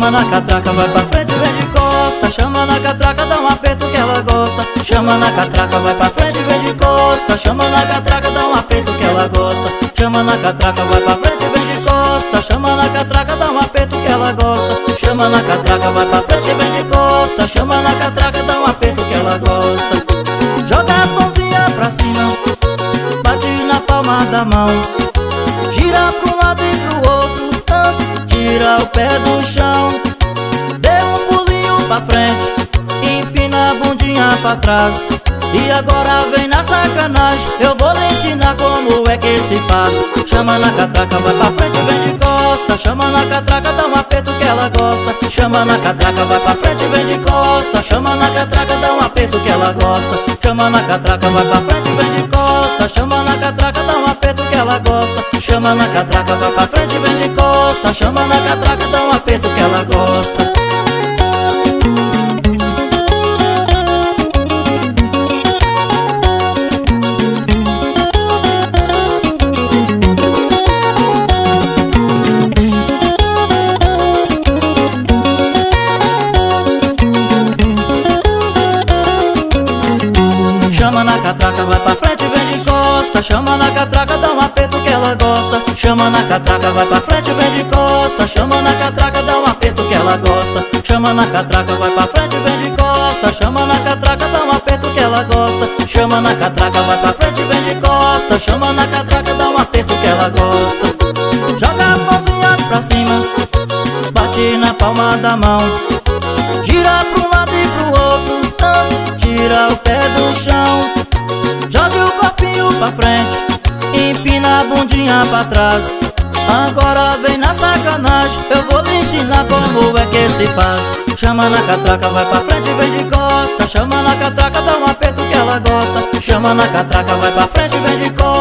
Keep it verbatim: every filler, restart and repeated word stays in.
chama na catraca, vai pra frente, vem de costa. Chama na catraca, dá um aperto que ela gosta. Chama na catraca, vai pra frente, vem de costa. Chama na catraca, dá um aperto que ela gosta. Chama na catraca, vai pra frente, vem de costa. Chama na catraca, dá um aperto que ela gosta. Chama na catraca, vai pra frente, vem de costa. Chama na catraca, dá um aperto que ela gosta. Joga as mãozinhas pra cima, bate na palma da mão, gira pra um lado e pro outro, dança, tira o pé do chão. Dê um pulinho pra frente, empina a bundinha pra trás. E agora vem na sacanagem, eu vou lhe ensinar como é que se faz. Chama na catraca, vai pra frente, vem de costa. Chama na catraca, dá um aperto que ela gosta. Chama na catraca, vai pra frente, vem de costa. Chama na catraca, dá um aperto que ela gosta. Chama na catraca, vai pra frente, vem de costa. Chama na catraca, dá um aperto que ela gosta. Chama na catraca, vai pra frente, vem de costa. Chama na catraca, dá um aperto que ela gosta. Chama na catraca, vai pra frente, vem de costa. Chama na catraca, dá um aperto que ela gosta. Chama na catraca, vai pra frente, vem de costa. Chama na catraca, dá um aperto que ela gosta. Chama na catraca, vai pra frente, vem de costa. Chama na catraca, dá um aperto que ela gosta. Chama na catraca, vai pra frente, vem de costa. Chama na catraca, dá um aperto que ela gosta. Joga as mãozinhas pra cima, bate na palma da mão, gira pra um lado e pro outro, dança, tira o pé do chão. Joga o corpinho pra frente, empina a bundinha pra trás. Agora vem na sacanagem, eu vou lhe ensinar como é que se faz. Chama na catraca, vai pra frente, vem de costa. Chama na catraca, dá um aperto que ela gosta. Chama na catraca, vai pra frente, vem de costa.